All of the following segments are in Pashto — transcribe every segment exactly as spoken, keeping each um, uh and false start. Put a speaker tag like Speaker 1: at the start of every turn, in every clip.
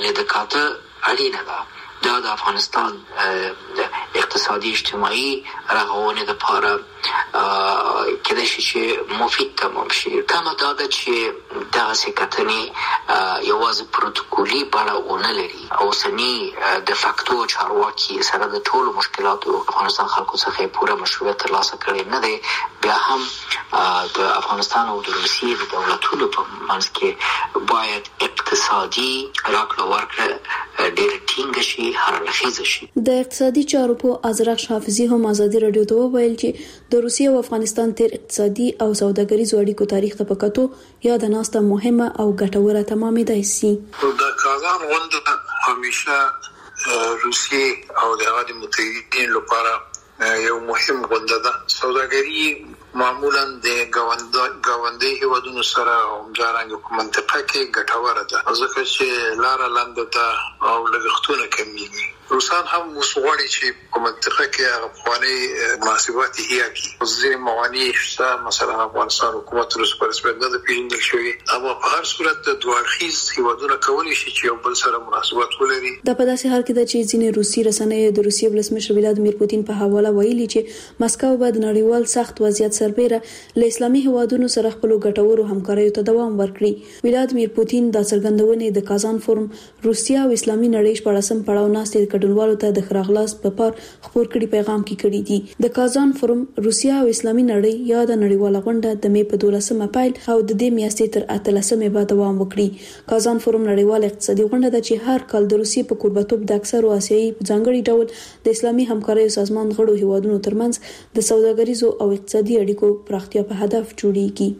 Speaker 1: یعنی د کاته اړینه ده دا د افغانستان اقتصادي اجتماعي رغونې لپاره کېدای شي چې مفید تمام شي. تمه دا ده چې دغسې کتنې یوازې پروتوکولي بڼه ونه لري. اوسني د فاکتو چارواکي سره د ټولو مشکلاتو افغانستان خلکو څخه پوره مشروعیت ترلاسه کړی نه دی. بیا هم د افغانستان او د روسیې د دولتونو په منځ کې باید اقتصادي راکړه ورکړه ډېره ټینګه شي، هر اړخیزه شي.
Speaker 2: د اقتصادي چارو په ازرق حافظي هم ازادي رادیو ته وویل چې د روسیې او افغانستان تیر اقتصادي او سوداګریزو اړیکو تاریخ ته پکاتو یا د ناسته مهمه او ګټوره تمامېدای شي.
Speaker 3: د کازان غونډه همیشه روسیې او د هغه متحدین لپاره یو مهم غونډه ده. سوداګري معمولا د ګاونډي هیوادونو سره همدارنګه په منطقه کې ګټوره ده ځکه چې لاره لنډه ده او لګښتونه کمیږي. روسان هم وسوغړي چې په منطقه کې هغه افغاني مناسبات هيا کی ځینې موانع شته، مثلا افغانستان حکومت روس پر رسمیت نه پیژندل شوی، اما په هر صورت د دوه اړخیز هیوادونه کولی شي چې یو بل سره مناسبات ولري.
Speaker 2: د په داسې حال کې د چې ځینې روسي رسنۍ د روسیې ولسمشر ولادیمیر پوتین په حواله ویلي چې مسکو به د نړیوال سخت وضعیت سربېره له اسلامي هیوادونو سره خپل ګټورو همکاریو ته دوام ورکړي. ولادیمیر پوتین د څرګندونې د کازان فورم روسیا او اسلامي نړۍ په اړه سم پړاو ناستې ګډونوالو ته د خراغلاس په پار خبر کړي پیغام کې کړي دي. د کازان فورم روسیا او اسلامي نړۍ یا د نړیواله غونډه د مې په دولسمه پیل او د دې میاشتې تر اتلسمه به دوام وکړي. کازان فورم نړیواله اقتصادي غونډه ده چې هر کال د روسیې په قربتوب د اکثرو آسیایي په ځانګړي ډول د اسلامي همکاریو سازمان غړو هیوادونو ترمنځ د سوداګریزو او اقتصادي اړیکو پراختیا په هدف جوړیږي.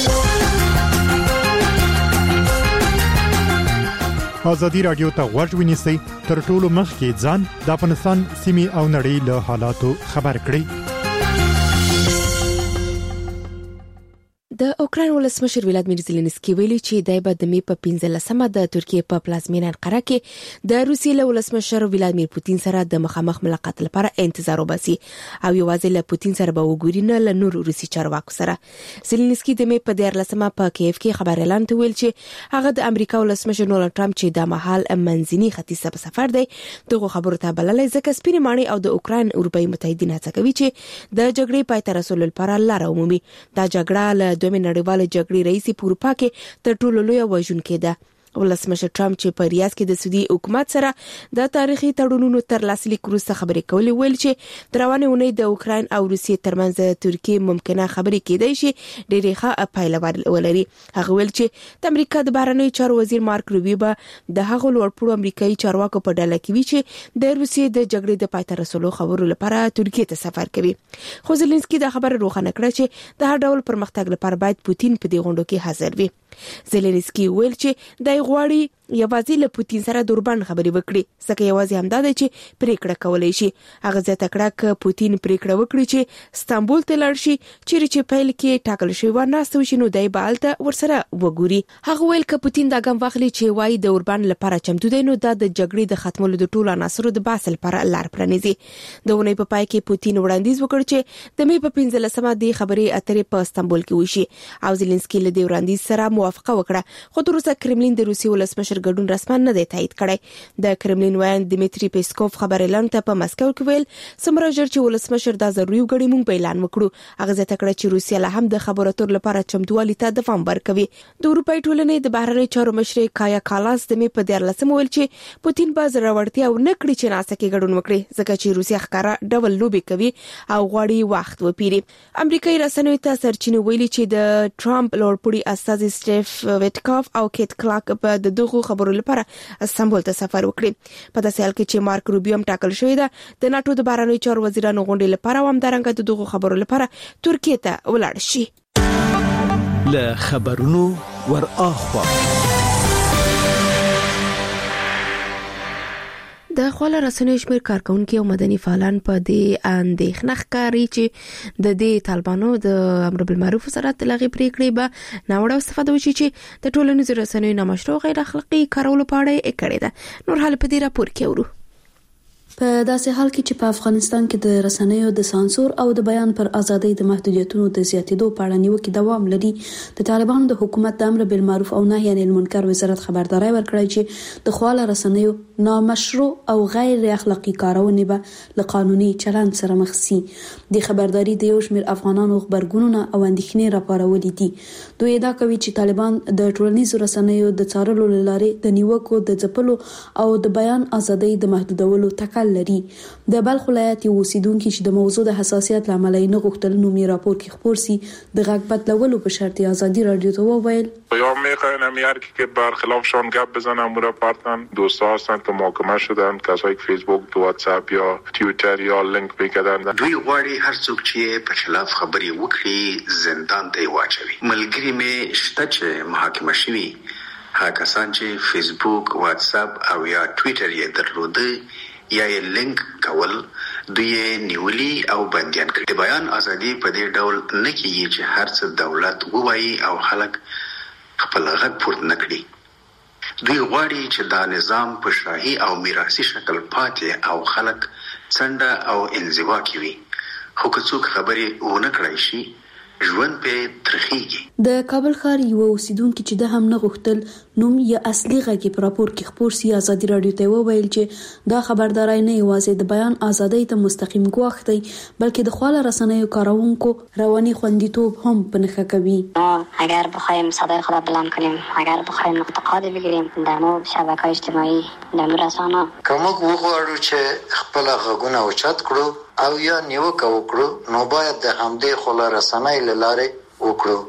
Speaker 4: ازادي رادیو ته غوږ ونیسئ تر ټولو مخکې ځان د افغانستان سیمې او نړۍ له حالاتو خبر کړئ.
Speaker 5: د اوکراین ولسمشر ولادیمیر زيلنسکي ویلي چې دای په د می په پنځلسمه د ترکیه په پلازمینه انقره کې د روسیې له ولسمشر ولادیمیر پوتین سره د مخامخ ملاقات لپاره انتظار وباسي او یوازې له پوتین سره به وګوري نه له نور روسي چارواکو سره. زيلنسکي د می په دیارلسمه په کیف کې خبر اعلان ته ویل چې هغه د امریکا ولسمشر ډونالد ټرمپ چې د مهال منځني ختیځ په سفر دی دغه خبرو ته بللای ځکه سپینې ماڼۍ او د اوکراین اروپאי متحدین هڅه کوي چې د جګړې پای ته رسول لپاره لار ومومي. دا جګړه له دوه نړیواله جګړې رئیسي په اروپا کې تر ټولو لویه وژونکې ده. ولسمشر ټرمپ چې په ریاض کې د سعودي حکومت سره د تاریخي تړونونو تر لاسلیک وروسته خبرې کولې ویل چې د روانې اونۍ د اوکراین او روسیې ترمنځ د ترکیې ممکنه خبرې کېدای شي ډېرې ښه پایله ولري. هغه ویل چې د امریکا د بهرنیو چارو وزیر مارک روبیو به د هغو لوړپوړو امریکایي چارواکو په ډله کې وي چې د روسیې د جګړې د پای ته رسولو خبرو لپاره ترکیې ته سفر کوي. خو زيلنسکي د خبره روښانه کړه چې د هر ډول پرمختګ لپاره باید پوتین په دې غونډو کې حاضر وي. زيلنسکي ویل چې د غواړي یوازې له پوتین سره دوربان خبرې وکړي ځکه یوازې همدا دی چې پریکړه کولای شي. هغه زیاته کړه ک پوتین پریکړه وکړي چې استانبول ته لاړ شي چیرې چې پیل کې ټاکل شوی و نه ستو شنو دای بالته ورسره وګوري. هغه ویل ک پوتین دا ګام واخلي چې وای د دوربان لپاره چمتو دی نو دا د جګړې د ختمولو د ټولو عناصرو د باسل لپاره لار پرانیزي. د ونې په پای کې پوتین وړاندیز وکړ چې د مې په پنځلسمه د خبرې اترې په استانبول کې وشي او زيلنسکي له دې وړاندیز سره موافقه وکړه. خو تر اوسه کرملین د روسي ولسمشر ګډون رسما نه دی تایید کړی. د کرملین وایي دمیټری پیسکوف خبر اعلان ته په مسکو کې ویل سمره ژر چې ولسمشر دا ضروري وګړي مونږ په اعلان وکړو. هغه زیاته کړه چې روسیا له هم د خبرو اترو لپاره چمتووالي ته دوام ورکوي. د اروپאי ټولنې د بهرنی چارو مشر کایا کالاس د مې په دیارلسمه ویل چې پوتین به ضرورتیا ونه کړی چې ناسه کې ګډون وکړي ځکه چې روسیا ښکارا ډبل لوبي کوي او غواړي وخت وپیری. امریکایي رسنیو ته سرچینه ویلي چې د ټرمپ لوړپوړي استاذ سټیف ویټکاف او کیټ کلاک په دغه خبرو لپاره استانبول ته سفر وکړي. په داسې حال کې چې مارک روبیو هم ټاکل شوی دی د ناتو د بهرنیو چارو وزیرانو غونډې لپاره هم درنګ د دغه خبرو لپاره ترکیه ته ولاړ شي.
Speaker 6: له خبرونو ور اخوا
Speaker 5: د خپل رسنیو شمیر کارکونکو او مدني فعالان په دې اندېښنه ښکاري چې د دې طالبانو د امر بالمعروف سره تلغي پریکړې به ناوړه استفاده وشي چې د ټولنیزو رسنیو نامشروع غیر اخلاقی کارولو په اړه یې کړې ده. نور حال په دې راپور کې ورو.
Speaker 2: په داسې حال کې چې په افغانستان کې د رسنیو د سانسور او د بیان پر ازادۍ د محدودیتونو د زیاتېدو په اړه نیوکې دوام لري، د طالبانو د حکومت د امر بالمعروف او نهي عن المنکر وزارت خبرداري ورکړی چې د خواله رسنیو نامشروع او غیر اخلاقی کارونه به له قانوني چلند سره مخ شي. د خبرداري د یو شمېر افغانانو خبرګونونه او اندېښنې راپارولې دي. دوی ادعا کوي چې طالبان د ټولنیزو رسنیو د څارلو لارې د نیوکو د ځپلو او د بیان ازادۍ د محدودولو تکل لري. د بلخ ولایت یو اوسیدونکو چې د موضوع د حساسیت لامل نه غوښتل نومي راپور کې خبر سي د غږ بدلولو په شرط ازادي رادیو ته وویل
Speaker 7: یا میخواین هر کی که برخلافشان گپ بزنن امور پارتن دوستا هستن که محاکمه شدن، کسایی که فیسبوک، واتساپ یا توییتر یا لینک میکردن.
Speaker 8: دوی غواړي هر څوک چې په خلاف خبري وکړي زندان ته واچوي. ملګری مې شته چې محاکمه شوي هغه کسان چې فیسبوک، واتساپ او یا توییتر یې درلوده یا یې لینک کول دوی نیولي او بندیان کړي. د بیان ازادي په دې ډول نه کیږي چې هر څه دولت ووایي او خلک خپل غږ پورته نه کړي. دوی غواړي چې دا نظام په شاهي او میراثي شکل پاتې او خلک څنډه او انزوا کوي. خو که څوک خبرې ونه کړای شي ژوند په ترخیږي.
Speaker 2: د کابل ښار یو اوسیدونکو چې د هم نه غوښتل نوم یا اصلي غږی پر راپور کې خبر سي ازادي رادیو ته وویل چې دا خبرداري نه یوازې د بیان ازادۍ ته مستقیم ګواښ دی بلکې د خواله رسنیو کارونکو رواني خوندیتوب هم په نښه کوي.
Speaker 9: اگر بخوایم صدای خود بلند کنیم، اگر بخوایم انتقاد بگیریم در مورد شبکه‌های اجتماعی، در مورد رسانه،
Speaker 10: کومک وغواړو چې خپل غږونه اوچت کړو او یا نیوکه وکړو نو باید د همدې خواله رسنۍ له لارې وکړو.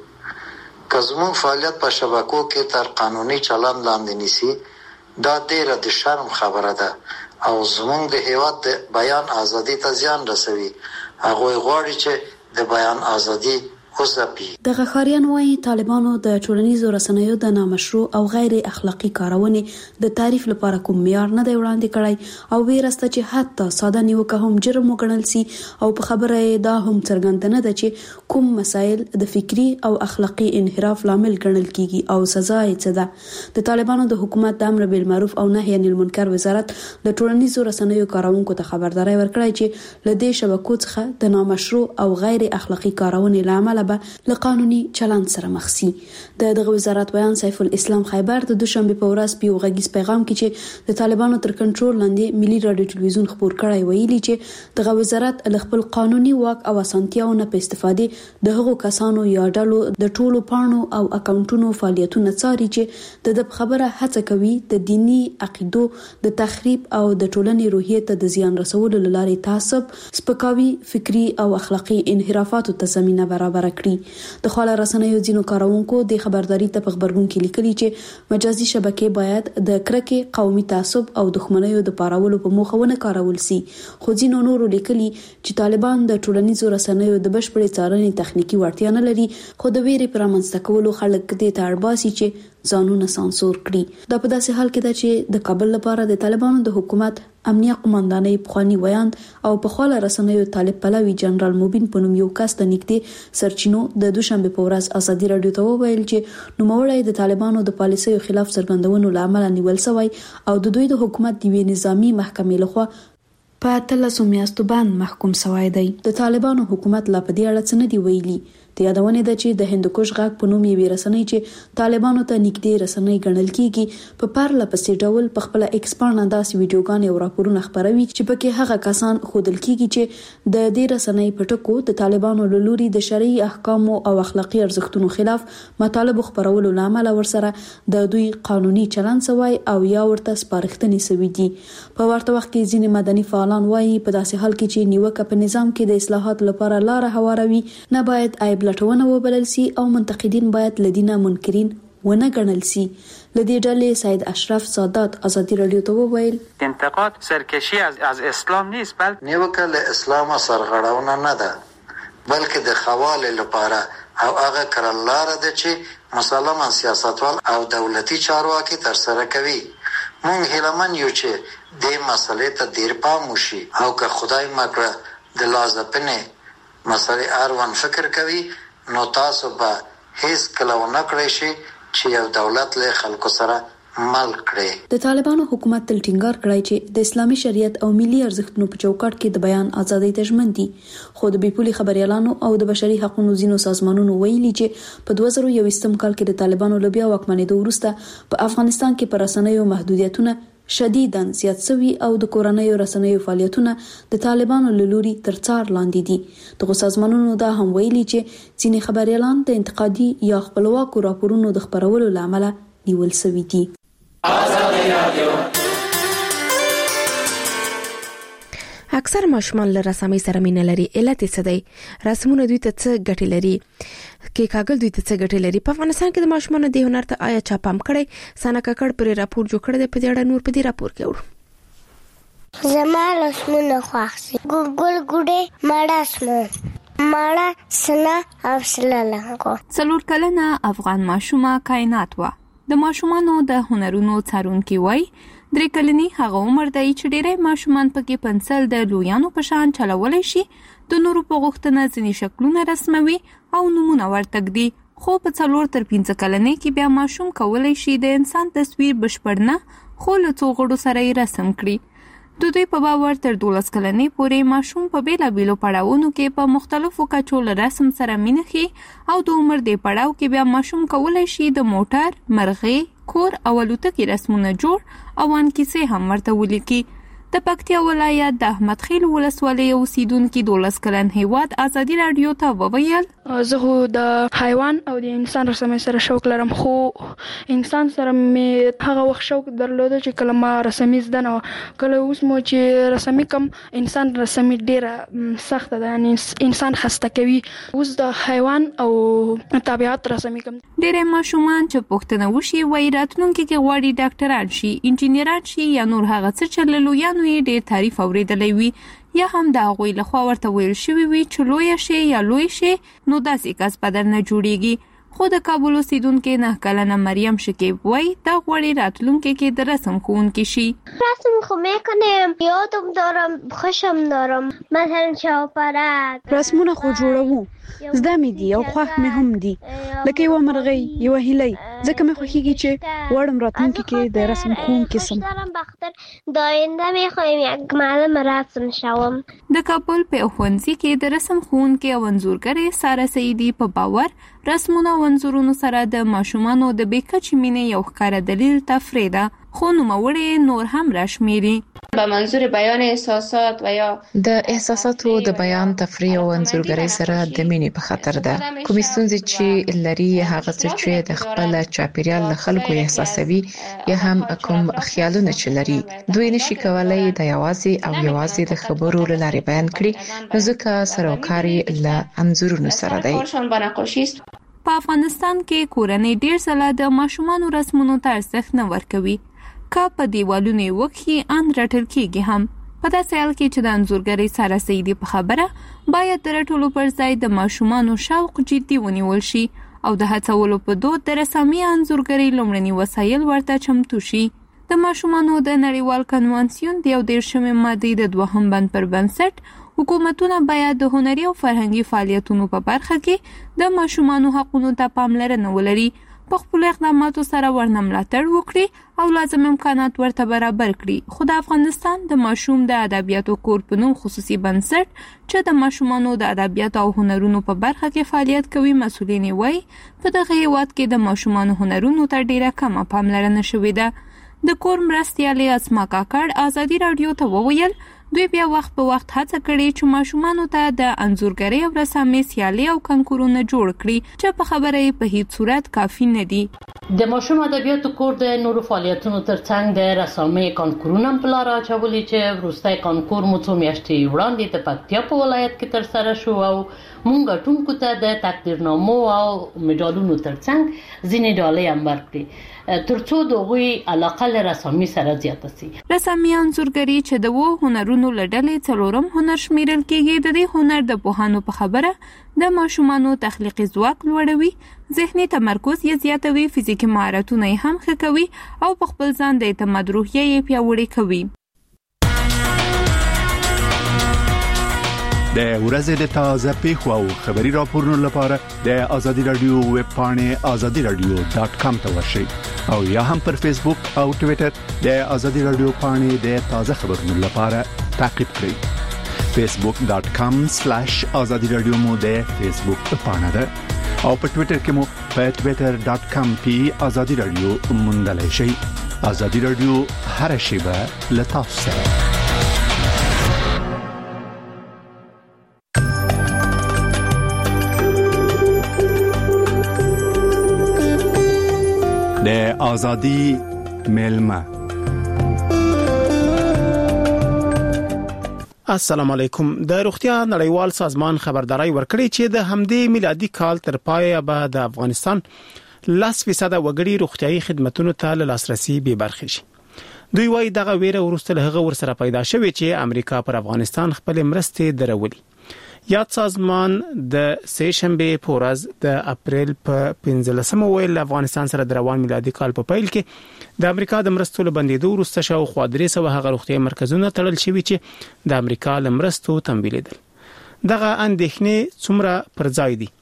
Speaker 10: که زموږ فعالیت په شبکو کې تر قانوني چلند لاندې نیسي دا ډیره د شرم خبره ده او زموږ د هیواد د بیان ازادي ته زیان رسوي. هغوی غواړي چې د بیان ازادي وځپي.
Speaker 2: د غخاریان وايي طالبانو د ټولنیزو رسنیو د نامشروع او غیر اخلاقی کارونې د تعریف لپاره کوم معیار نه دی وړاندې کړی او ویرسته چې حتی ساده نیوکه هم جرم وګڼل سي او په خبره دا هم څرګنده نه ده چې کوم مسایل د فکری او اخلاقی انحراف لامل ګڼل کیږي او سزا یې څه ده. د طالبانو د حکومت د امر بالمعروف او نهي عن المنکر وزارت د ټولنیزو رسنیو کارونکو ته خبرداري ورکړی چې له دې شبکو څخه د نامشروع او غیر اخلاقی کارونې لامل به له قانوني چلند سره مخ شي. د دغه وزارت بیان سیف الاسلام خیبر د دوشنبه په ورځ په یو غږیز پیغام کې چې د طالبانو تر کنټرول لاندې ملي رادیو ټلویزیون خبر کړی ویلي چې دغه وزارت له خپل قانوني واک او اسانتیاو نه په استفادې د هغو کسانو یا ډلو د ټولو پاڼو او اکاونټونو فعالیتونه څاري چې د خبره هڅه کوي د دینی عقیدو د تخریب او د ټولنې روحیه ته د زیان رسولو لارې تعصب، سپکاوي، فکری او اخلاقی انحرافاتو ته زمينه برابر کړي. د خواله رسنیو ځینو کارونکو د خبرداري ته په خبرګون کې لیکلي چې مجازي شبکې باید د کرکې، قومي تعصب او دښمنیو د پارولو په موخه ونه کارول سي. خو ځینو نورو لیکلي چې طالبان د ټولنیزو رسنیو د بشپړې څارنې تخنیکی وړتیا نه لري خو د ویرې پر رامنځته کولو خلک دې ته اړ باسي چې ځانونه سانسور کړي. دا په داسې حال کې ده چې د کابل لپاره د طالبانو د حکومت امنیه قوماندانۍ پخوانی ویاند او په خواله رسنیو طالب پلوي جنرال موبین په نوم یو کس ته نږدې سرچینو د دوشنبه په ورځ ازادي رادیو ته وویل چې نوموړی د طالبانو د پالیسیو خلاف څرګندونو لامل نیول شوی او د دوی د حکومت د وی نظامی محکمې لخوا په اتلسو میاشتو باندې محکوم شوی دی. د طالبانو حکومت لا په دې اړه څه نه دی ویلي. د یادونه ده چې د هندوکش غاک په نوم یې رسنۍ چې طالبانو ته نږدې رسنۍ ګڼل کیږي په پرله پسې ډول په خپل ایکس باندې داسې ویډیوګانې او راپورونه خبروي چې پکې هغه کسان خودل کیږي چې د دې رسنۍ په ټکو د طالبانو له لوري د شرعي احکامو او اخلاقی ارزښتونو خلاف مطالب خبرولو لامل ورسره د دوی قانوني چلند سوی او یا ورته سپارښتنې سوي دي. په ورته وخت کې ځینې مدني فعالان وایي په داسې حال کې چې نیوکه په نظام کې د اصلاحات لپاره لار هواروي نه باید عیب لټونه وبلل سي او منتقدین باید لدینه منکرین ونه ګڼل سي. لدی ډلې سید اشرف سادات ازادي رادیو ته وویل
Speaker 11: انتقاد سرکشی از از اسلام نیست بلکه
Speaker 10: نیوکه له اسلام سرغړونه نه ده بلکې د خواله لپاره او هغه کړلاره ده چې مسلمان سیاستوال او دولتي چارواکي تر سره کوي. مونږ هیلمن یو چې د مسلې ته ډیر پام وشي او که خدای مکړه د لازمه مسلې اړوند فکر کوي نو تاسو به هیڅ کله ونه کړئ شي چې یو دولت له خلکو سره مل کړي.
Speaker 2: د طالبانو حکومت تل ټینګار کړی چې د اسلامي شریعت او ملي ارزښتونو په چوکاټ کې د بیان ازادي تضمین دي، خو د بیپولي خبريالانو او د بشري حقوقو ځینو سازمانونو ویلي چې په دوه زره یوویشتم کال کې د طالبانو لبیا واکمنېدو وروسته په افغانستان کې پر رسنیو محدودیتونه شدیداً زیات شوي او د کورنیو رسنیو فعالیتونه د طالبانو له لوري تر څار لاندې دي. دغه سازمانونو دا هم ویلي چې ځینې خبريالان د انتقادي یا خپلواکو راپورونو د خبرولو لامل نیول شوي دي.
Speaker 5: اکثر ماشومان له رسامۍ سره مینه لري. علت څه دی؟ رسمونه دوی ته څه ګټې لري؟ کې کاغل دوی ته څه ګټې لري؟ په افغانستان کې د ماشومانو د هنر ته آیا چا پام کړی؟ سانا ککړ پر راپور جوړ کړی دی، په دې اړه نور په دې راپور کې اورو.
Speaker 12: زما رسمونه خوښ دي. ګل ګوډې مړه مړه سنا او سلالنګو.
Speaker 13: څلور کلنه افغان ماشومه کائنات وا د ماشومانو د هنرونو څارونکي وای درې کلنی هغه عمر دی چې ډېری ماشومان پکې پنسل د لویانو په شان چلولای شي، د نورو په غوښتنه ځینې شکلونه رسموي او نمونه ورته ږدي، خو په څلور تر پنځه کلنۍ کې بیا ماشوم کولای شي د انسان تصویر بشپړ نه خو له څو غړو سره یې رسم کړي. د دوی په باور تر دولس کلنۍ پورې ماشوم په بیلابیلو پړاوونو کې په مختلفو کچو له رسم سره مینه ښيي او د عمر د پړاو کې بیا ماشوم کولای شي د موټر، مرغۍ، کور او الوتکې رسمونه جوړ او ان کیسې هم ورته ولیکي. د پکتیا ولایت د احمد خیل ولسوالۍ اوسیدونکو دولس کلن هیواد ازادي رادیو ته وویل
Speaker 14: زه خو د حیوان او د انسان رسمۍ سره شوق لرم، خو انسان سره مې هغه وخت شوق درلوده چې کله ما رسمۍ زده نه وه. کله اوس مو چې رسمۍ کوم انسان رسمۍ ډېره سخته ده، یعنی انسان خسته کوي. اوس د حیوان او طبیعت رسمۍ کوم.
Speaker 13: ډېری ماشومان چې پوښتنه وشي وایي راتلونکي کې غواړي ډاکټران شي، انجینران شي یا نور هغه څه چې له لویانو یې ډېر تعریف اورېدلی وي یا هم د هغوی لخوا ورته ویل شوي وي چې لویه شي یا لوی شي نو داسې کس په در نه جوړیږي. خو د کابل اوسیدونکې نه کلنه مریم شکیب وایي دا غواړي راتلونکي کې د رسم ښوونکې شي.
Speaker 12: رسم خو میکنم، یادم دارم، خوشم دارم، مثلا چاپرک
Speaker 15: رسمونه خو جوړوو، زده مې دي او خوښ مې هم دي، لکه یوه مرغۍ، یوه هیلۍ. ځکه مې خوښیږي چې غواړم راتلونکي کې د رسم ښوونکې سم.
Speaker 12: د آینده میخوایم یک معلم رسم شوم.
Speaker 13: د کابل په ښوونځي کې د رسم ښوونکې او انځورګرې ساره سعیدي په باور رسمونه او انځورونو سره د ماشومانو د بې کچې مینې یو ښکاره دلیل تفریح ده، خو نوموړی نور هم راشمیري.
Speaker 16: به منظور بیان احساسات و یا
Speaker 17: د احساساتو د بیان تفریح او انځورګرۍ سره د مینې په خاطر ده. کومې ستونزې چې لري هغه څه چې د خپل چاپیریال له خلکو احساسوي یا هم کوم خیالونه چې لري دوی نشي کولای د یوازې او یوازې د خبرو له لارې بیان کړي، نو ځکه سروکاري له انځورونو سره دی.
Speaker 13: په افغانستان کې کورنۍ ډېر ځله د ماشومانو رسمونو ته ارزښت نه ورکوي، که په دیوالونو یې وکړي ان رټل کېږي هم. په داسې حال کې چې د انځورګرۍ ساره سعیدي په خبره باید د رټلو پر ځای د ماشومانو شوق جدي ونیول شي او د هڅولو په دود د رسامي انځورګرۍ لومړني وسایل ورته چمتو شي. د ماشومانو د نړیوال کنوانسیون د یو دېرشمې مادې د دوهم بند پر بنسټ حکومتونه باید د هنري او فرهنګي فعالیتونو په برخه کې د ماشومانو حقونو ته پاملرنه ولري، په خپلو اقداماتو سره ورنه ملاتړ وکړي او لازم امکانات ورته برابر کړي. خو د افغانستان د ماشوم د ادبیاتو کور په نوم خصوصي بنسټ چې د ماشومانو د ادبیاتو او هنرونو په برخه کې فعالیت کوي مسؤلین وایي په دغه هیواد کې د ماشومانو هنرونو ته ډیره کمه پاملرنه شوې ده. د کور مرستیالې اسما کاکړ ازادي رادیو ته وویل دوی بیا وخت په وخت هڅه کړې چې ماشومانو ته د انځورګرۍ او رسامۍ سیالۍ او کنکورونه جوړ کړي چې په خبره یې په هیڅ صورت کافي نه دي.
Speaker 18: د ماشوم ادبیاتو کور د نورو فعالیتونو ترڅنګ د رسامۍ کنکورونه په لار اچولي چې وروستی کنکور مو څو میاشتې وړاندې د پکتیا په ولایت کې ترسره شو او مونږ ګټونکو ته د تقدیرنامو او مډالونو ترڅنګ ځینې ډالۍ هم ورکړې ترڅو د هغوی علاقه له رسامۍ سره زیاته شي.
Speaker 13: رسامي انځورګري چې د وو هنرونو له ډلې څلورم هنر شمیرل کېږي، د دې هنر د پوهانو په خبره د ماشومانو تخلیقي ځواک لوړوي، ذهني تمرکز یې زیاتوي، فزیکي مهارتونه یې هم ښه کوي او په خپل ځان د اعتماد روحیه یې پیاوړې کوي.
Speaker 19: د ورځې د تازه پیښو او خبري راپورونو لپاره د آزادي رادیو ویب پاڼه آزادي رادیو ډاټ کام ته ورشئ او یا هم پر فیسبوک او ټوئیټر د آزادي رادیو پاڼه د تازه خبرونو لپاره تعقیب کړئ. فیسبوک ډاټ کام سلیش آزادي رادیو مو د فیسبوک پاڼه ده او په ټوئیټر کې مو په ټوئیټر ډاټ کام پی آزادي رادیو موندلای شئ. آزادي رادیو هر شیبه له تاسو سره. د آزادی میلمه.
Speaker 20: السلام علیکم. د روغتیا نړیوال سازمان خبرداري ورکړي چې د همدې میلادي کال تر پایه به د افغانستان لس فیصد وګړي روغتيایي خدماتو ته لاسرسي به برخه شي. دوی وايي دغه ویره ورسته له هغه ورسره پیدا شوې چې امریکا پر افغانستان خپل مرستې درولي. یاد سازمان د سه شنبه په ورځ د اپریل په پنځلسمه ویل افغانستان سره د روان میلادي کال په پیل کې د امریکا د مرستو لبندېدو وروسته شاوخوا درې سوه هغه روغتیايي مرکزونه تړل شوي چې د امریکا له مرستو تمویلېدل. دغه اندېښنې څومره پر ځای دي؟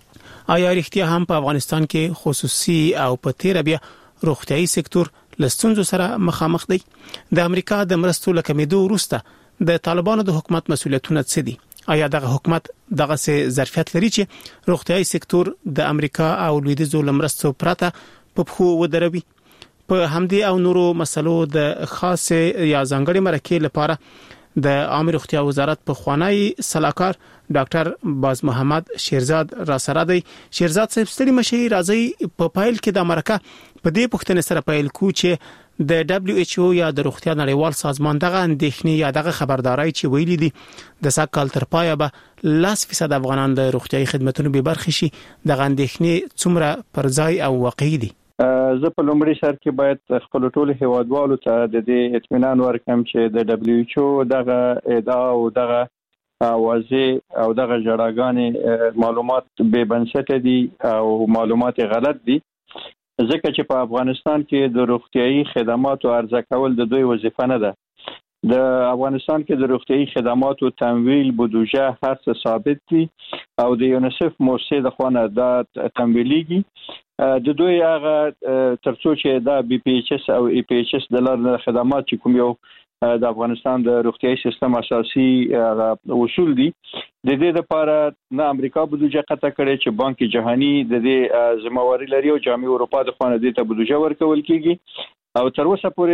Speaker 20: آیا رښتیا هم په افغانستان کې خصوصي او په تیر بیا روغتیايي سکتور لستونزو سره مخامخ دی؟ د امریکا د مرستو لکمېدو وروسته د طالبانو د حکومت مسؤلیتونه څه دي؟ آیا دغه حکومت دغه سه ظرفیت لري چې روغتيایي سکتور د امریکا او لویدیځو لمرستو پرته په خو ودروي؟ په همدې او نورو مسلو د خاصه یا ځانګړي مرکې لپاره د عامه روغتیا وزارت په خوانی صلاحکار ډاکټر باز محمد شیرزاد را سره دی. شیرزاد صاحب ستړي مشي راځي په پایل کې د امریکا په دې پښتنې سره پایل کو چې د دبليو ایچ او یا د روغتیا نړیوال سازمان دغه اندېښنې یا دغه خبرداري چې ویلي دي د سکهال تر پایه به لس فیصد افغانان د روغتيایي خدماتو به برخه شي. دغه اندېښنې څومره پر ځای او واقعي دي؟
Speaker 21: زه په لومړي سر کې باید خپل ټول هیوادوالو ته د دې اطمینان ورکړم چې د دبليو ایچ او دغه ادعا او دغه اوازې او دغه جړاګانې معلومات به بنسټ دي او معلومات غلط دي، ځکه چې په افغانستان کې د روغتيایي خدماتو عرضه کول د دوی وظیفه نه ده. د افغانستان کې د روغتيایي خدماتو تمویل بودجه هر څه ثابت دي او د یونیسف مؤسسې د خوانه دا تمویلېږي. د دوی هغه ترڅو چې دا بي پی ایچ اس او ای پی ایچ اس د لارې خدمات چې کوم یو د افغانستان د روغتيایي سیستم اساسي اصول دي، د دې لپاره نه امریکا بودجه قطع کړي چې بانک جهانی د دې ذمہواری لري او جامعه اروپا د خوانه دې ته بودجه ورکول کیږي او تر اوسه پورې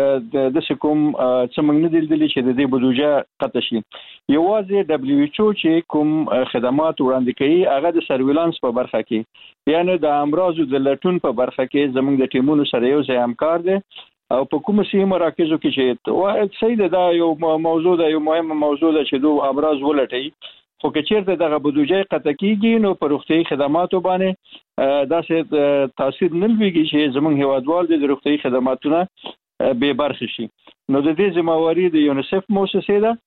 Speaker 21: د سکوم څمنګ نه دي چې د دې بودجه قطع شي. یوازې دبليو ایچ او چې کوم خدمات وړاندې کوي هغه د سرویلانس په برخه کې، یعنی د امراضو د لټون په برخه کې زموږ د ټیمونو سره یو ځای همکار دي او په کوم سیمه مراکزو کې چې واحد سید دا یو موضوع ده، یو مهمه موضوع ده چې دوه امراض ولټي، خو که چیرته دغه بودجه قطع کیږي نو پر روغتيایي خدماتو باندې داسې تاثیر نه لويږي چې زموږ هیوادوال د روغتيایي خدماتونه به برخه شي. نو د دې ذمہواری د یونیسف مؤسسې ده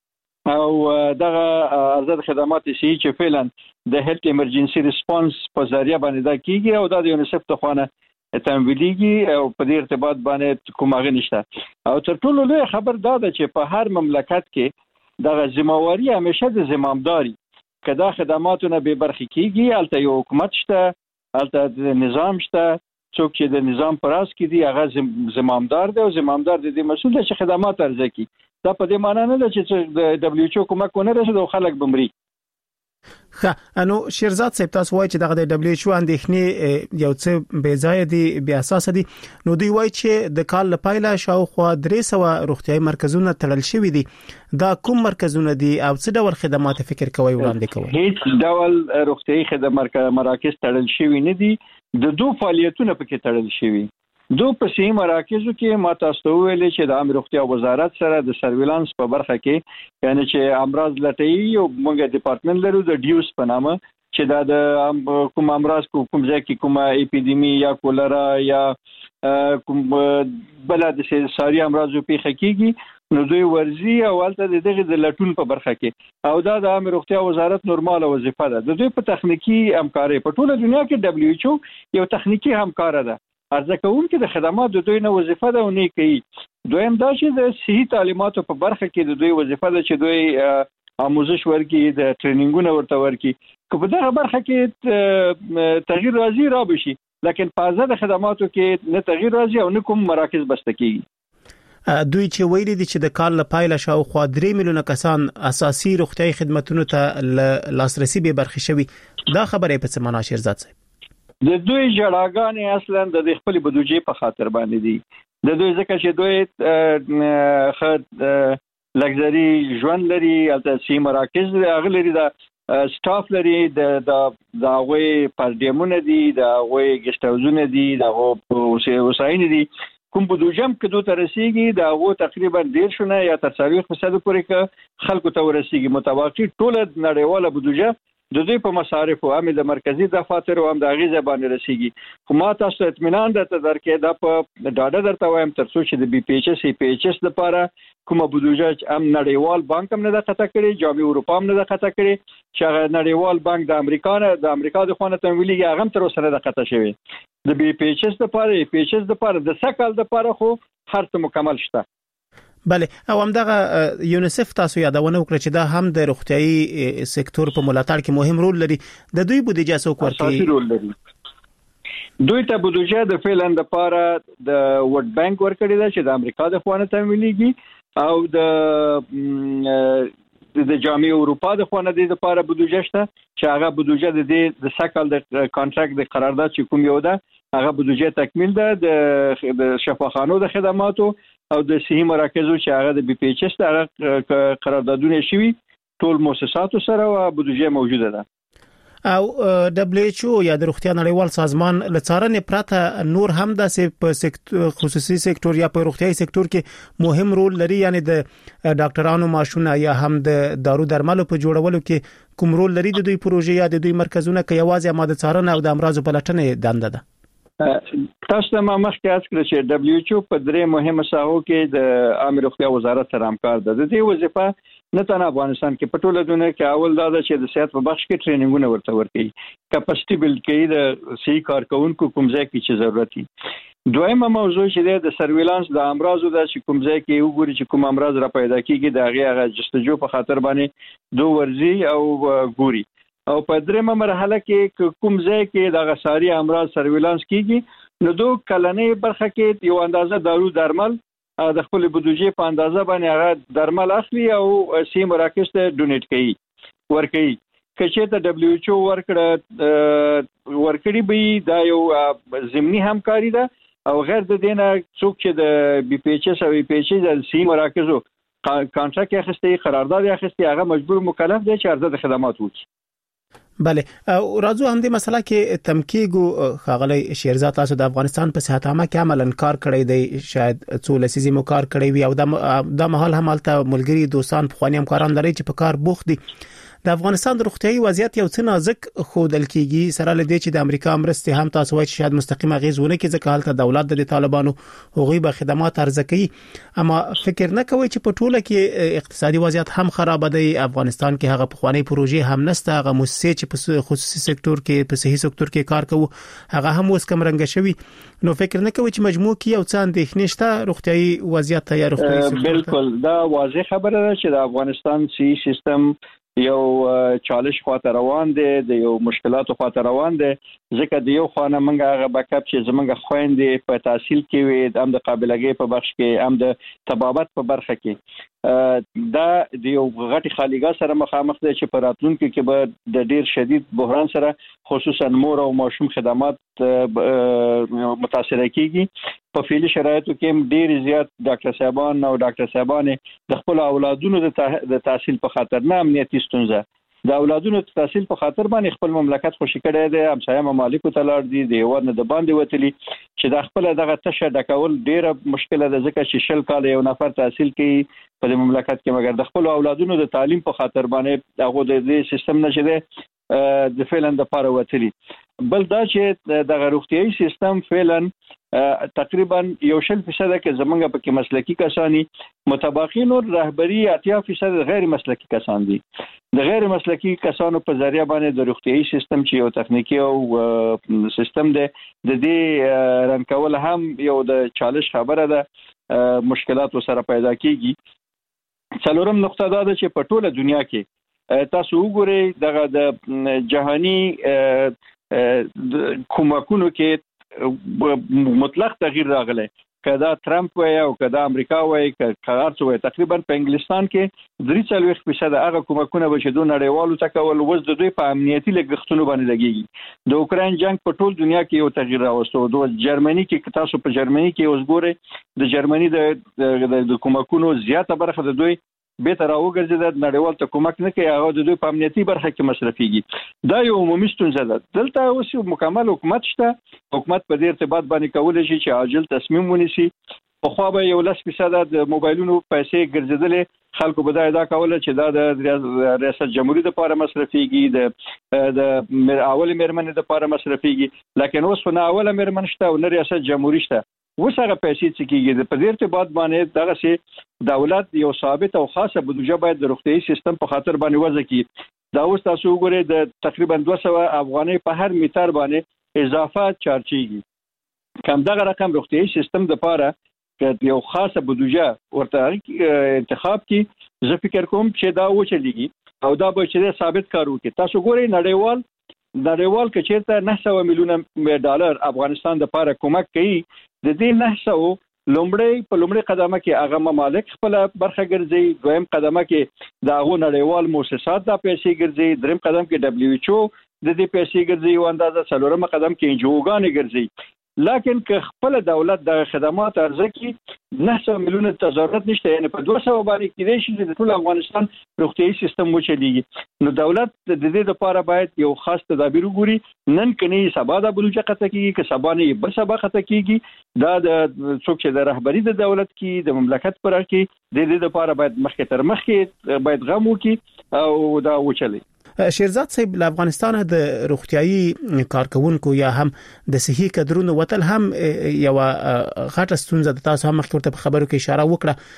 Speaker 21: او دغه ارزد خدمات سي چې فعلا د هیلث ایمرجنسي ریسپانس په ذریعہ باندې دا کیږي او دا د یونیسف ته خوانه تمویلېږي او په دې ارتباط باندې کومه نشته. او تر ټولو لوی خبر دا ده چې په هر مملکت کې دغه ذمہواری همیشه د زمامداري کدا خدماتونه به برخه کیږي، البته یو حکومت شته، البته د نظام شته، څوک چې د نظام پراس کې دی هغه زمامدار دی او زمامدار د دې مسؤل دی چې خدمات ارزه کی. دا په دې معنی نه ده چې د دبليو ایچ او کومه کو نه رسېدو خلک بمري.
Speaker 20: ښه، انو شیرزاد صاحب تاسو وایي چې دغه د دبليو ایچ او اندېښنې یو څه بې ځای دي، بې اساس دي، نو دوی وایي چې د کال لپاره شاوخوا درې سوه روغتيایي مرکزونه تړل شوي دي. دا کوم مرکزونه دي او څه ډول خدمات فکر کوي وړاندې کوي؟
Speaker 21: هیڅ ډول روغتيایي خدمات مراکز تړل شوي نه دي، د دوه فعالیتونه پکې تړل شوي. دو په سیمه مراکزو کې ما تاسو ویلې چې د عامه روغتیا وزارت سره د سرویلانس په برخه کې، یعنی چې امراض لټي او موږ ډپارټمنټ لرو د ډیوس په نامه چې دا د کوم امراض کوم ځای کې کومه اپیډیمي یا کولرا یا کوم بل د ساري امراضو پیښه کیږي، نو دوی ورزي او البته دغه د لټون په برخه کې او دا د عامه روغتیا وزارت نورماله وظیفه ده. د دوی په تخنیکی همکاري په ټوله دنیا کې دبليو ایچ او یو تخنیکی همکار ده، ارزه کوونکې د خدمات د دوی نه وظیفه ده او نه کوي. دویم دا چې د صحي تعلیماتو په برخه کې د دوی وظیفه ده چې دوی آموزش ورکي د ټریننګونو ورته ورکي که په دغه برخه کې تغییر راځي را بشي لکن په آزاد خدماتو کې نه تغییر راځي او نه کوم مراکز بسته کیږي.
Speaker 20: دوی چې ویلي دي چې د کال لپاره شاوخوا درې میلیونه کسان اساسي روغتيایي خدماتو ته لاسرسي به برخه شوي. دا خبره په څه معنا شیرزاد صاحب؟
Speaker 21: د دوی جړاګانې اصلا د خپل بودیجې په خاطر باندې دي. د دوی ځکه چې دوی خد لګزري ژوند لري او د سی مراکز اغلري د سټاف لري د د هغه پردیمونه دي د هغه ګسټ هاوسونه دي د هغه وسایل دي کوم بودیجم کې دوه ترسيږي د هغه تقریبا ډیر شونه یا تر څلوېښت فیصد پورې ک خلکو ته ورسیږي متوقع ټول نړیواله بودیجه د دوی په مصارف او هم د مرکزی دفاتر او هم د غیزه باندې رسیږي. خو ما تاسو اطمینان درته درکې دا په ډاډه درته وایم تر څو چې د بي پی ایچ اس پی ایچ اس لپاره کومه بودیجه هم نړیوال بانک هم نه د خطا کړي جامع اروپا هم نه د خطا کړي چې نړیوال بانک د امریکا نه د امریکا د خونه تمویلي هغه تر اوسه د خطا شوی. د بي پی ایچ اس لپاره پی ایچ اس لپاره د سکهال لپاره خو هر څه مکمل شته.
Speaker 20: بله او همدغه یونیسف تاسو یادونه وکړه چې دا هم د روغتيایي سکتور په ملاتړ کې مهم رول لري. د دوی بودیجه څوک ورکوي؟ اساسي رول لري. دوی ته بودیجه د فعلن لپاره د ورلد بانک ورکړي ده چې د امریکا د خوانه تمویليږي او د د جامع اروپا د خوانه د لپاره بودیجه شته چې هغه بودیجه د د سکهال د کانټراکټ د قرارداد چې کوم یو ده هغه بودیجه تکمیل ده د شفاخانو د خدماتو او د صحي مراکزو چې هغه د بي پی ایچ اس هغه قراردادونه شوي ټول مؤسساتو سره او بودیجه موجوده ده. او دبليو ایچ او یا د روغتیا نړیوال سازمان لڅارنې پراته نور هم د سکتور خصوصي سکتور یا په روغتيایي سکتور کې مهم رول لري یعنی د ډاکټرانو معاشونه یا هم د دارو درملو په جوړولو کې کوم رول لري د دوی پروژې یا د دوی مرکزونه کې یوازې ماده څارنه او د امراضو په لټنې دنده ده؟
Speaker 21: تاسو ما مخکې اس کړ چې دبليو ایچ او په درې مهمه ساحو کې د عامه روغتیا وزارت سره همکار ده. د دې وظیفه نه تنه افغانستان کې په ټوله دنیا کې اول دا ده چې د صحت په بخش کې ټریننګونه ورته ورکړي کیپاسټي بلډ کوي د صحي کارکونکو کوم ځای کې چې ضرورت دي. دویمه موضوع چې د سرویلانس د امراضو د چې کوم ځای کې وګوري چې کوم امراض را پیدا کیږي د هغه جستجو په خاطر باندې دوه ورزي او ګوري او په درېمه مرحله کې کوم ځای کې د غساري امراض سرویلانس کیږي نو دوه کلنې برخه کې یو اندازه دارو درمل د خپل بودیجې په اندازه باندې هغه درمل اخلي او سی مراکز ته ډونیټ کوي ورکوي. کچې ته دبليو ایچ او ورکړه ورکړي به دا یو ضمني همکاري ده او غیر د دینه څوک چې د بي پی ایچ اس او پی ایچ اس د سی مراکزو کانټراکټ اخیستي قرارداد اخیستي هغه مجبور مکلف دی چې ارزه خدمات وکړي.
Speaker 20: بله او راځو هم د مسله کې تمکیګو خاغلی شیرزاد تاسو د افغانستان په صحت عامه کې عملاً کار کړی دی شاید څو لسیزې مو کار کړی وي او د مهال هم حالت ملګری دوستان خواني همکاران لري چې په کار بوخت دي. د افغانستان د روغتيایي وضعیت یو څه نازک خودل کیږي سره لدی چې د امریکا مرستې هم تاسو وایي چې شاید مستقیمه غیزونه کې ځکه حالت دولت د طالبانو هغوی به خدمات ارزه کوي اما فکر نه کوي چې په ټوله کې اقتصادي وضعیت هم خراب دی. افغانستان کې هغه پخوانی پروژې هم نشته هغه مؤسسې چې په خصوصي سکتور کې په صحي سکتور کې کار کوي هغه هم اوس کم رنګ شوی نو فکر نه کوي چې مجموع کې یو څه اندېښنې شته روغتيایي وضعیت یا روغتيایي سکتور؟
Speaker 21: بالکل دا واضح خبره ده چې د افغانستان صحي سیستم یو چالش خواته روان دي د یو مشکلاتو خواته روان دي ځکه د یو خانه منګه هغه بکاپ چې زمونږ خويندې په تحصیل کې وي هم د قابلیتګۍ په بخش کې هم د طبابت په برخه کې دا د یو غټي خالیګا سره مخامخ دي چې په راتلونکو کې به د ډیر شدید بحران سره خصوصا مور او ماشوم خدمات متاثر کیږي. په فعلي شرایطو کې ډیر زیات ډاکټر صاحبان او ډاکټر صاحبانه د خپل اولادونو د تحصیل په خاطر نه امنیتي ستونزه د اولادونو تحصیل په خاطر باندې خپل مملکت خوشی کړی دی همسایه ممالکو ته لاړ دي د یوه نه د باندې وتلی چې د خپل دغه تشه ډکول ډیره مشکله ده ځکه چې شل کال یو نفر تحصیل کوي په مملکت کې مګر د خپل اولادونو د تعلیم په خاطر باندې هغه د دې سیستم نشي د فعلن د پاره وتلی. بل دا چې د روغتيایي سیستم فعلن تقریبا یو شل فیصد کې زمونږ په کې مسلکی کسانی متباقین او رهبری اتیا فیصد غیر مسلکی کسان دي. د غیر مسلکی کسانو په ذریعہ باندې د روغتيایي سیستم چې یو تخنیکی او سیستم دی د دې رن کول هم یو د چالش خبره ده مشکلات سره پیدا کیږي. څلورم نقطه دا ده چې په ټوله دنیا کې تاسو وګورئ دغه د جهاني کومکونو کې مطلق تغییر راغلی، کدا ترامپ وای او کدا امریکا وای کدا څه وای، تقریبا په انګلستان کې درې څلوېښت فیصد هغه کومکونه به چې دوی نړیوالو ته کول وز د دوی په امنیتي لګښتونو باندې لګیږي. د اوکراین جنگ په ټول دنیا کې یو تغییر راوستو. د جرمني کې تاسو په جرمني کې اوس ګورئ د جرمني د د کومکونو زیاته برخه د دوی به تر راوګرځي د نړیوال ته کومک نه کوي، هغه د دوی په امنیتي برخه کې مصرفيږي. دا یو عمومي ستونزه ده. دلته اوس مکمل حکومت شته، حکومت په دې ارتباط باندې کولای شي چې عاجل تصمیم ونیسي. په خو به یو لس فیصد د موبایلونو پیسې ګرځیدلې، خلکو به دا ادا کوله چې دا د ریاست جمهوریت لپاره مصرفيږي، د د اول میرمنې لپاره مصرفيږي، لکه اوس نه اوله میرمن شته او نه ریاست جمهوریت شته. اوس هغه پیسې چې کېږي په دې ارتباط باندې دغه سي دولت یو ثابت او خاصه بودجه باید د روغتيایي سیستم په خاطر باندې وضع کړي. دا اوس تاسو وګورئ د تقریبا دوه سوه افغانۍ په هر میټر باندې اضافه چارجيږي. کم دغه رقم روغتيایي سیستم د لپاره یو خاصه بودجه ورته انتخاب کی، زه فکر کوم چې دا وچلېږي او دا به چې ثابت کار وکړي. تاسو ګورئ نړیوال نړیوال کې چیرته نه سوه میلیونه ډالر افغانستان د لپاره کومک کوي، د دې نه سوه لومړی په لومړی قدمه کې هغه ممالک خپل برخه ګرځي، دویم قدمه کې د هغو نړیوال مؤسسات دا پیسې ګرځي، دریم قدم کې دبليو ایچ او د دې پیسې ګرځي او اندازه څلورم قدم کې ان جی اوګانې ګرځي. لکن که خپل دولت د خدمات ارزکي نه سوه میلیونه تضررت نشته، یعنی په دوه سوه باندې کېدای شي د ټول افغانستان روغتيایي سیستم وچلېږي. نو دولت د دې لپاره باید یو خاص تدابیر وګوري. نن کني سبا د بلوچه قطه کېږي که سبا نه بل سبا قطه کېږي، دا د څوک چې د رهبری د دولت کې د مملکت پر کې د دې لپاره باید مخکې تر مخکې باید غم وکړي او دا وچلي.
Speaker 20: شیرزاد صاحب له افغانستان د روغتيایي کارکونکو یا هم د صحي کډرونو وتل هم یو غټه ستونزه د تاسو هم مخکې په خبرو کې اشاره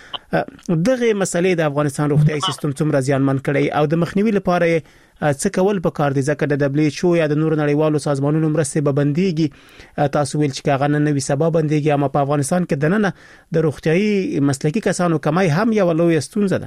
Speaker 20: وکړه. دغه مسلې د افغانستان روغتيایي سیستم څومره زیانمن کړي او د مخنیوي لپاره څه کول پکار دي، ځکه د دبليو ایچ او یا د نور نړیوالو سازمانونو مرستې به بنديږي. تاسو ویل چې هغه نه نوي سبا بنديږي، اما په افغانستان کې د نن د روغتيایي مسلکي کسانو کمای هم یو لوی ستونزه ده.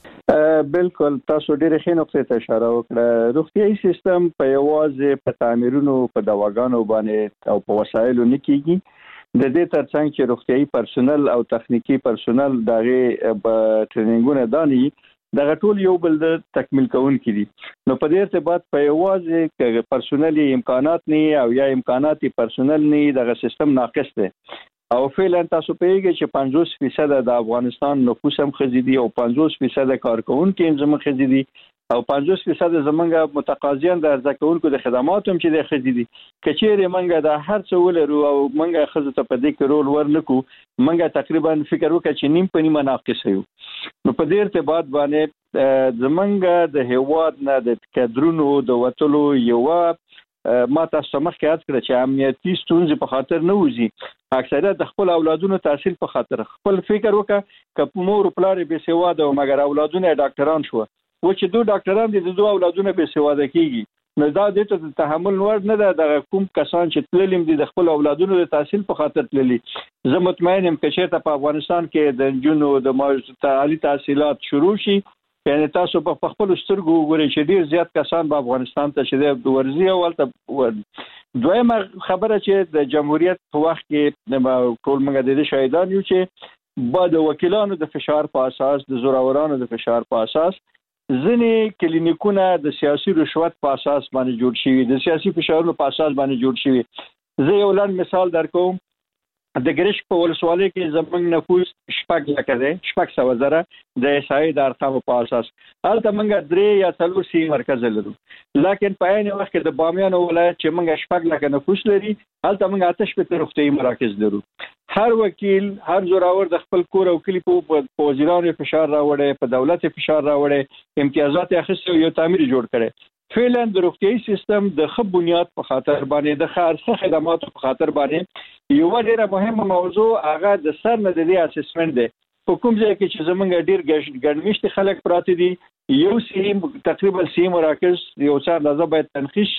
Speaker 21: بالکل تاسو ډېرې ښې نقطې ته اشاره وکړه. روغتيایي سیستم په یوازې په تعمیرونو په دواګانو باندې او په وسایلو نه کېږي. د دې ترڅنګ چې روغتيایي پرسونل او تخنیکی پرسونل دغه په ټریننګونه داني دغه ټول یو بل د تکمیل کوونکي دي. نو په دې ارتباط په یوازې کې پرسونلي امکانات نه او یا امکاناتي پرسونل نه دغه سیستم ناقص دی. او فعلا تاسو پیږئ چې پنځوس فیصد د افغانستان نفوس هم خزيدي او پنځوس فیصد کارکونکو هم زموږ خزيدي او پنځوس فیصد زمونږ متقاضیان د ارزکونکو د خدماتو هم چې د خزيدي. کچېره منګه د هر څه ولرو او منګه خزه ته په دې کې رول ورنکو، منګه تقریبا فکر وکړ چې نیم په نیمه ناقص یو. نو په دې ارتباط باندې زمونږ د هیواد نه د کډرونو د وټلو یو ما تاسو مخکې یاد کړ چې امنیتي ستونزې په خاطر نه وځي، اکثریت د خپل اولادونو تحصیل په خاطر خپل فکر وکړه ک مور پلار به سواده او مګر اولادونه ډاکټران شو و چې دوه ډاکټران دي د دوه اولادونه به سواده کیږي. نو دا د ته تحمل ور نه ده د کوم کسان چې تللیم دي د خپل اولادونو د تحصیل په خاطر تللي. زه مطمئن یم چې ته په افغانستان کې د جنونو د عالی تحصیلات شروع شي، یعنی تاسو په خپل سترګو وګورئ چې ډیر زیات کسان په افغانستان ته چې د ورزي او ولته. دویمه خبره چې د جمهوریت په وخت کې ټول موږ د شهیدان یو چې بعد وکیلانو د فشار په اساس د زورورانو د فشار په اساس ځینې کلینیکونه د سیاسي رشوت په اساس باندې جوړ شوي، د سیاسي فشارونو په اساس باندې جوړ شوي. زه یو لاند مثال درکوم. د ګریش په ولسوالۍ کې زمونږ نفوس شپږ لکه دی، شپږ سوه زره د احصایې د ارقامو په اساس. هلته موږ درې یا څلور سیمې مرکز لرو، لکن په عین وخت کې د بامیان ولایت چې موږ شپږ لکه نفوس لري هلته موږ اته شپېته روغتیایي مراکز لرو. هر وکیل هر زوراور د خپل کور او کلی په وزیرانو فشار راوړی، په دولت فشار راوړی، امتیازات اخیستي یو تعمیر جوړ کړي. فعلا د روغتیایي سیستم د ښه بنیاد په خاطر باندې د ښه خدماتو په خاطر باندې یو ډیره مهمه موضوع هغه د سر نه د دې اسسمنټ دی. په کوم ځای کې چې زمونږ ډیر ګډمشت خلک پراته دي، یو سیم تقریبا سیم مراکز یو څه اندازه باید تنخیص شي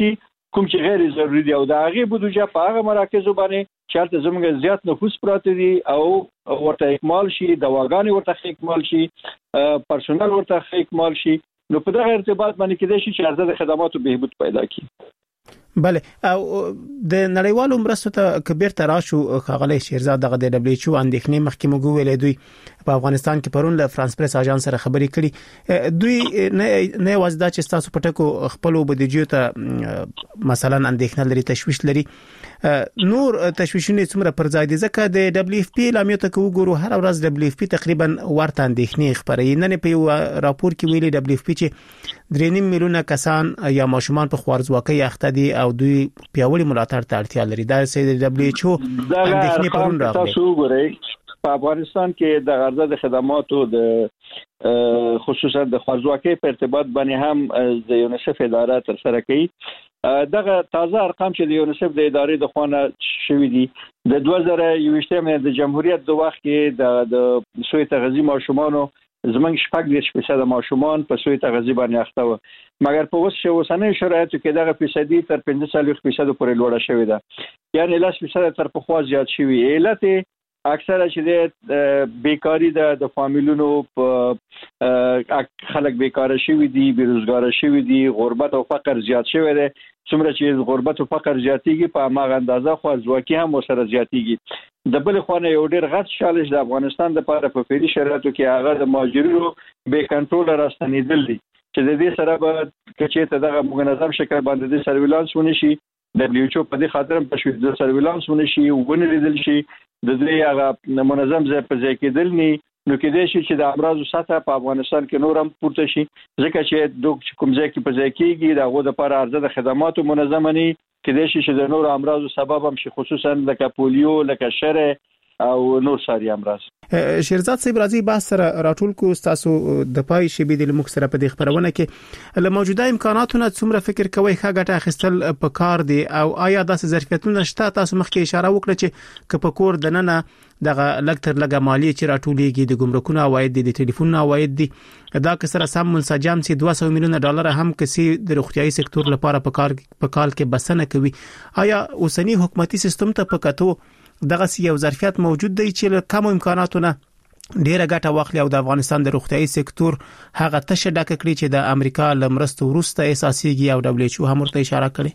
Speaker 21: کوم چې غیر ضروري دي او د هغه بودیجه په هغه مراکزو باندې چارته زموږ زیات نفوس پراته دي او ورته اکمال شي، دواګانې ورته اکمال شي، پرسونل ورته اکمال شي، نو په دغه ارتباط باندې کېدای شي چې عرضه د خدماتو بهبود پیدا کړي.
Speaker 20: بله او د نړیوالو مرستو ته کبیر تراشو خغلی شیرزاد دغه د دبليو ایچ او اندېښنې مخکې موږ ویلې دوی په افغانستان کې پرون له فرانس پریس اژانس سره خبرې کړي، دوی نه نه وځدا چې تاسو پټکو خپل بودیجې ته مثلا اندېښنه لري، تشویش لري، نور تشویشونه څومره پر ځای دي ځکه د دبليو اف پی لامیو ته وګورو هر ورځ دبليو اف پی تقریبا ورته اندېښنې خبري نه په یو راپور کې ویلي دبليو اف پی چې درې نیم میلیونه کسان یا ماشومان په خوارځواکۍ اخته دي او دوی پیاوړي ملاتړ ته اړتیا لري. دا چې دبليو ایچ او اندېښنې پرون راغلي.
Speaker 21: تاسو وګورئ په افغانستان کې د عرضه د خدماتو د خصوصا د خوارځواکۍ په ارتباط باندې هم د یونیسف اداره تر سره کوي. دغه تازه ارقام چې د یونیسف د ادارې د خوانه شوې دي د دوه زره یوویشتم د جمهوریت د وخت کې د د سوی تغذیه ماشومانو زمنګ شپږ دیرش فیصد ماشومان په سوی تغذیه باندې اخته و، مګر په اوس اوسنۍ شرایطو کې دغه فیصدي تر پنځه څلوېښت فیصد پورې لوړه شوې ده، یعنی لس فیصد تر پخوا زیات شوی. علت اکثره چې د بیکاری د فامیلونو په خلک بیکاره شوی دي، بیروزګار شوی دي، غربت او فقر زیات شوی دی. څومره چې غربت او فقر زیاتیږي په هغه اندازه خوارځواکي هم ورسره زیاتیږي. د بل خونه یو ډیر غټ چالش د افغانستان د لپاره په فعلي شرایطو کې هغه د مهاجرینو بې کنټرول راستنیدل دي چې د دې سره به کچې ته دغه منظم شکل باندې د سرویلانس ونی شي، دبليو ایچ او په دې خاطر په شوې د سرویلانس ونی شي ونه لیدل شي، د دې هغه منظم ځای په ځای کېدل نه، نو کېدای شي چې د امراضو سطح په افغانستان کې نور هم پورته شي، ځکه چې د کوم ځای کې په ځای کېږي دغه د لپاره عرضه د خدماتو منظمه نه کېدای شي چې د نور امراضو سبب هم شي، خصوصا لکه پولیو، لکه شره او نور ساري امراض.
Speaker 20: شیرزاد صاحب راځي بحث سره راټول کو تاسو د پای شی بي د لمخ سره په دې خبرونه کې له موجوده امکاناتو نه څومره فکر کوي ښه ګټه اخیستل په کار دي او آیا داسې ظرفیتونه شته؟ تاسو مخکې اشاره وکړه چې که په کور دننه دغه لکتر لګه مالی چې راټولېږي د ګمرکونو عواید دي، د ټلیفون عواید دي، دا که سره سم منسجم سي دوه سوه میلیونه ډالر هم کسي د روغتيایي سکتور لپاره په کار په کال کې بسنه کوي. آیا اوسنی حکومتي سیستم ته په کتو دغه یو ظرفیت موجود دی چې له کم امکاناتو نه ډیره ګټه واخلي او د افغانستان د روغتيایي سکتور هغه تشه ډکه کړي چې د امریکا لمرستو وروسته اساسيږي او دبليو ایچ او هم ورته اشاره کړي؟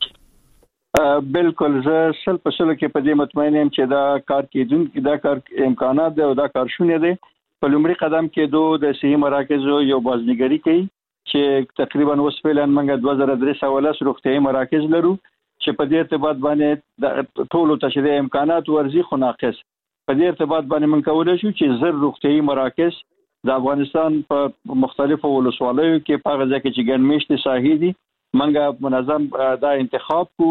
Speaker 21: بالکل زه سل په سل کې په دې مطمئن یم چې دا کار کېدونکي دا کار امکانات دی او دا کار شونه دی. په لومړي قدم کې دوه د صحي مراکزو یو بازنګري کوي چې تقریبا اوس فعلا موږ دوه زره درې سوه لس روغتيایي مراکز لرو چې په دې ارتباط باندې د ټولو تشریح امکانات ورزي خو ناقص. په دې ارتباط باندې موږ کولای شو چې زر روغتيایي مراکز د افغانستان په مختلفو ولسوالیو کې په هغه ځای کې چې ګڼ میشتې ساحې دي منګه منظم دا انتخاب کو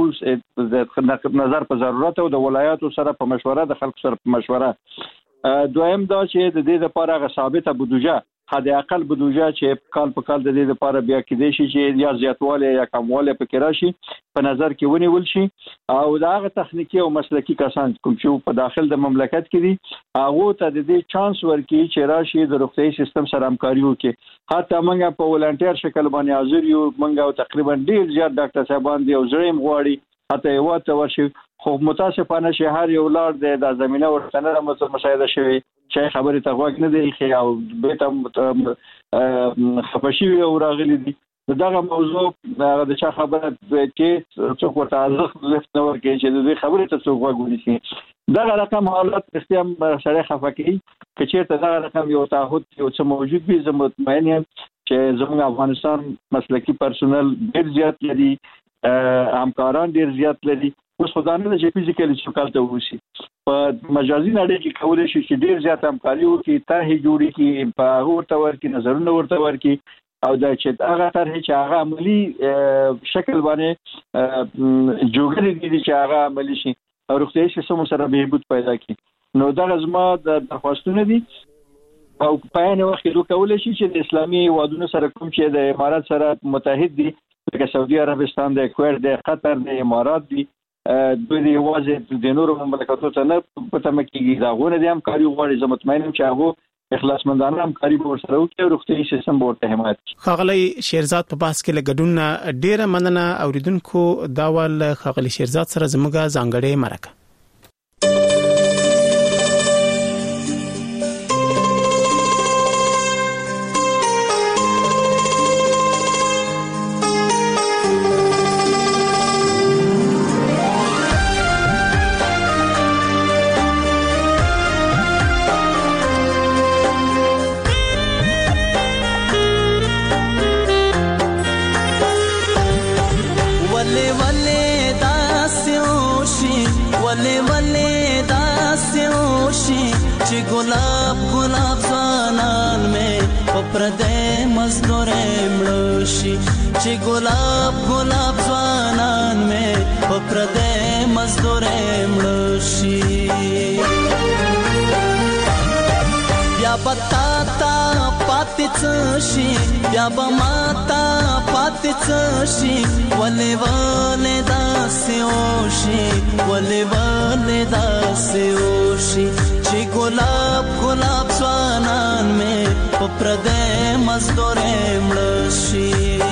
Speaker 21: د نظر په ضرورت او د ولایاتو سره په مشوره د خلکو سره په مشوره. دویم دا چې د دې لپاره غو ثابته بودیجه حد اقل بودیجه چې کال په کال د دې لپاره بیا کېدې شي چې یا زیاتواله یا کمواله پکې راشي په نظر کې ونیول شي او دا غو تخنیکی او مسلکی کسان کوم چې په داخل د مملکت کې دي هغه ته د دې چانس ورکړي چې راشي د روغتيایي سیستم سره همکاري وکړي. حتی موږ په ولنټیر شکل باندې حاضر یو، موږ تقریبا ډیر زیات ډاکټر صاحبان دي او زړیم غواړي حتی یو ته ورشي، خو متاسفانه شهر یو لار د زمينه ورته نه مشاهده شوی چې خبره ته غوږ نه دی خي او به ته خپشي او راغلي دي. دغه موضوع د چا خبره کې څوک ورته ارزښت لفت نه ورکړي چې د خبره ته څوک غوږ ونیسي. دغه رقم حالت اختیام سره خفقي چې ته دغه رقم یو تعهد یو څه موجود وي، زه مطمئن یم چې زموږ افغانستان مسلکی پرسونل ډیر زیات لري، همکاران ډیر زیات لري. اوس خدانه د فزیکل چوکال ته وسی په مجازي نړۍ کې کولای شي چې ډیر زیات همکاري وکړي، طرحې جوړې کړي، په هغه ورته ورکړي، نظرونه ورته ورکړي او دا چې هغه طرحې چې هغه عملی شکل باندې جوړې دي چې هغه عملی شي او روغتيایي سیستم سره بهبود پیدا کړي. نو دا زما د درخواستونه دي او په یوه وخت کې دوی کولای شي چې د اسلامي هیوادونو سره کوم چې د امارات سره متحد دي لکه سعودي عربستان د کویت د قطر د امارات دي دوی د واځي د نورو مملکتونو ته نه پته مکیږي دا غوونه د همکاري غوړي. زه مطمئن یم چې هغه اخلاصمندانه همکاري ورسره وکړي او روغتيایي سیستم ورته حمایت کوي.
Speaker 20: خغلی شیرزاد په باس کې لګډون ډیره مننه اوریدونکو داول خغلی شیرزاد سره زموږه ځانګړې مرکه.
Speaker 1: गुलाब गुलाब ज़वानान में पप्रदे मज़दूरे मड़ोशी ची गुलाब गुलाब ज़वानान में पप्रदे मज़दूरे मड़ोशी या बताता पातिचशी या बमाता पातिचशी वले वले दास्योशी वले वले दास्योशी ची गुलाब गुलाब ज़वानान में पप्रदे मज़दूरे मड़ोशी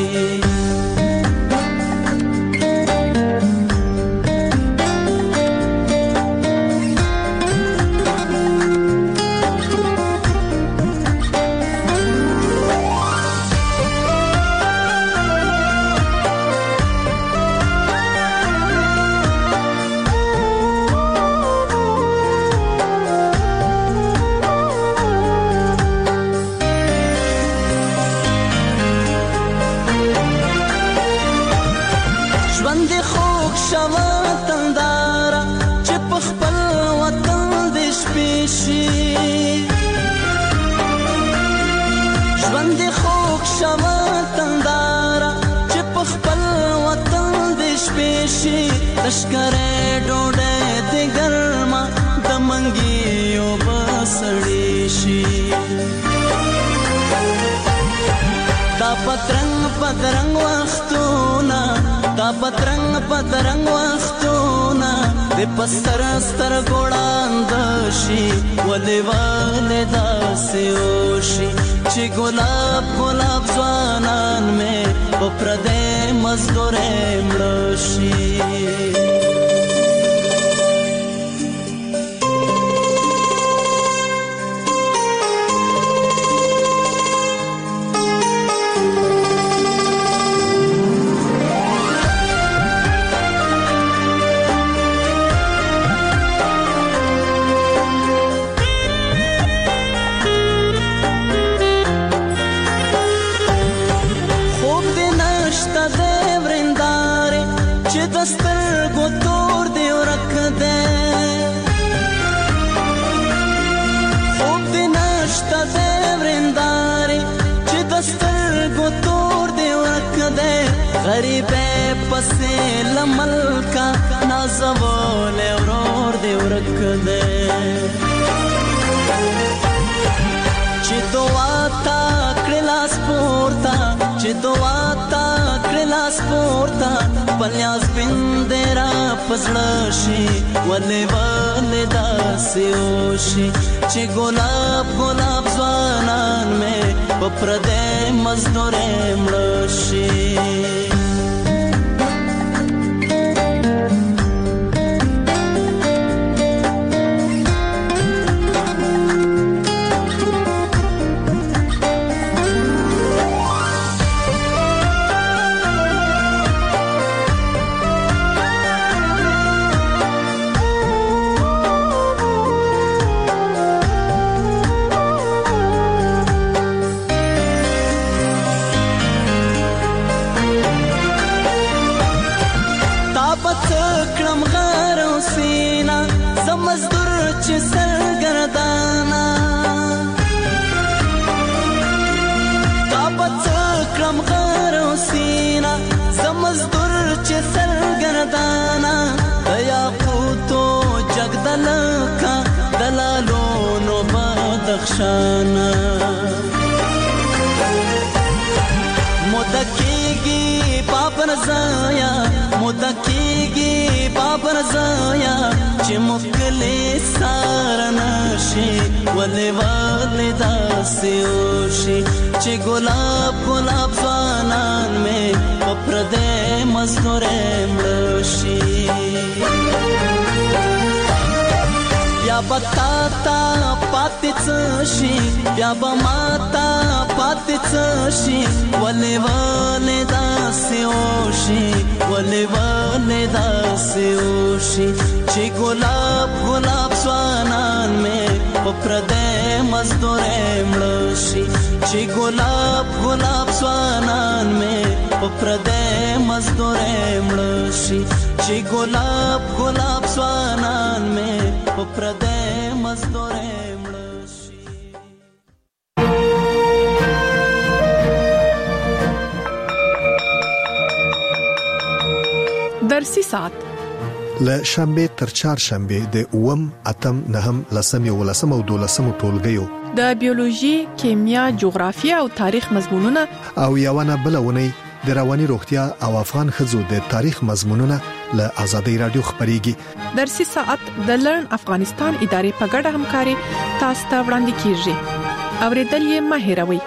Speaker 1: लश्करे डोडे दे गर्मा दमंगियों बसड़ीशी दा पतरंग पतरंग वख्तूना दा पतरंग पतरंग वख्तूना दे पस्तर स्तर गोड़ांदशी वले वाले दास्योशी ची गुलाब गुलाब ज़वानान में पप्रदे मज़दूरे मड़ोशी गरीबे पसे लमल का नाज़वोले औरोर दे उरक दे चिदवाता क्रिलास पोर्ता चिदवाता क्रिलास पोर्ता पल्यास बिंदेरा पसड़शी वले वले दास्योशी ची गुलाब गुलाब ज़वानान में पप्रदे मज़दूरे मड़ोशी शाना मुदकीगी पापन जाया मुदकीगी पापन जाया چې مخکلې ساره نشي ولې ولې داسې وشي چې ګلاب ګلاب ځوانان مې په پردې مزدورې مړه شي بیا به تا تا پاتې څه شي بیا به ما تا پاتې څه شي ولې ولې داسې وشي ولې ولې داسې وشي چې ګلاب ګلاب ځوانان مې په پردې مزدورې مړه شي چې ګلاب ګلاب ځوانان مې په پردې مزدورې مړه شي چې ګلاب ګلاب ځوانان مې په پردې مزدورې مړه شي.
Speaker 3: درسي ساعت
Speaker 22: له شنبه تر چهارشنبه د اوم اتم نهم لسم یو لسم او دولسم ټولګیو
Speaker 3: د بیولوژي، کیمیا، جغرافیه او تاریخ مضمونونه
Speaker 22: او یوونه بلونه د رواني روغتیا او افغان خزو د تاریخ مضمونونه له آزادۍ رادیو خبريږي.
Speaker 3: درسي ساعت د لرن افغانستان ادارې په ګډه همکاري تاسو ته وړاندې کیږي. اوریدل یې مه هېروئ.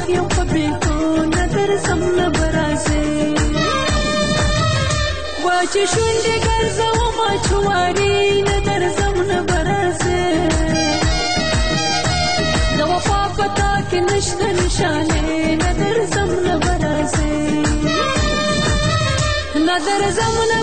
Speaker 1: مخ یو پبیکو ندر زم نبرازه واچ شونډې ګرځو ما چواري ندر زم نبرازه د وفا پتا کې نشته نشانه ندر زم نبرازه ندر زم